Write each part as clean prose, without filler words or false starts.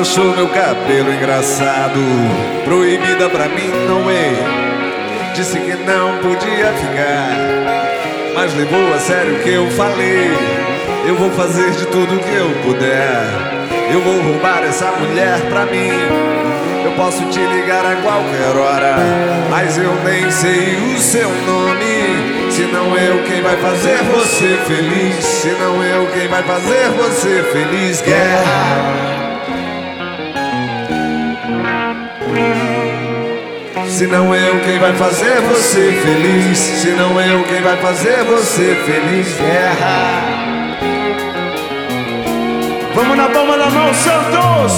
achou meu cabelo engraçado. Proibida pra mim não é. Disse que não podia ficar, mas levou a sério o que eu falei. Eu vou fazer de tudo que eu puder. Eu vou roubar essa mulher pra mim. Eu posso te ligar a qualquer hora, mas eu nem sei o seu nome. Se não eu, quem vai fazer você feliz? Se não eu, quem vai fazer você feliz? Guerra. Se não eu, quem vai fazer você feliz? Se não eu, quem vai fazer você feliz? Guerra. Vamos na palma da mão, Santos!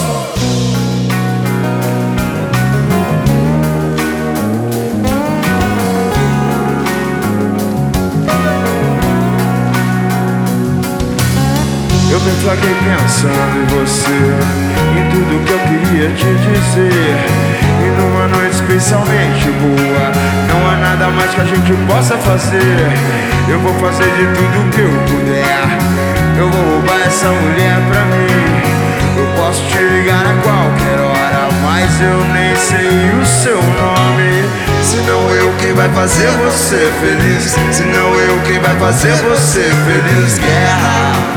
Eu me flagrei pensando em você, em tudo que eu queria te dizer. E numa noite especialmente boa, não há nada mais que a gente possa fazer. Eu vou fazer de tudo que eu puder. Eu vou roubar essa mulher pra mim. Eu posso te ligar a qualquer hora, mas eu nem sei o seu nome. Se não eu, quem vai fazer você feliz? Se não eu, quem vai fazer você feliz? Guerra.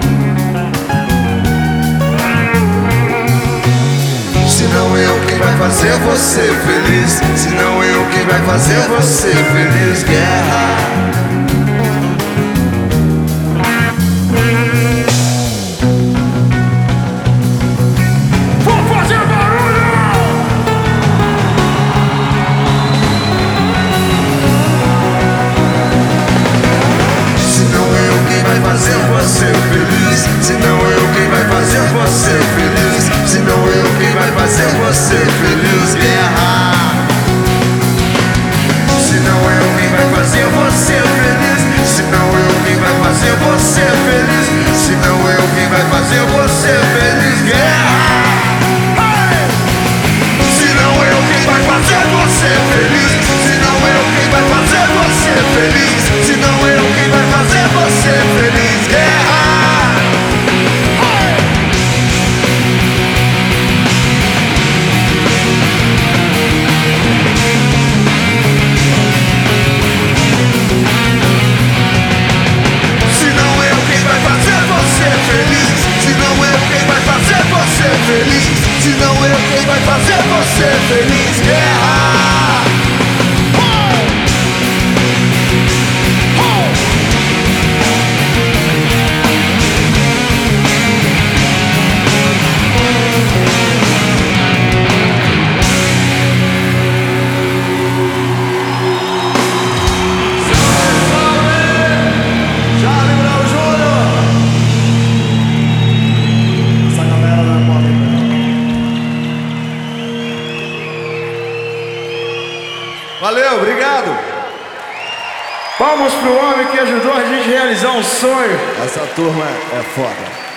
Se não eu, quem vai fazer você feliz? Se não eu, quem vai fazer você feliz? Guerra. Vou fazer barulho! Se não eu, quem vai fazer você feliz? Se não eu, quem vai fazer você feliz? Se não eu, quem vai fazer você feliz? Guerra. Se não eu, quem vai fazer você feliz? Se não eu, quem vai fazer você feliz? Se não eu, quem vai fazer você feliz? Guerra. Hey! Se não eu, quem vai fazer você feliz? Se não eu, quem vai fazer você feliz? Se não eu, quem vai fazer você feliz? Guerra. Feliz, se não eu, quem vai fazer você feliz? Guerra! Valeu, obrigado. Palmas pro homem que ajudou a gente a realizar um sonho. Essa turma é foda.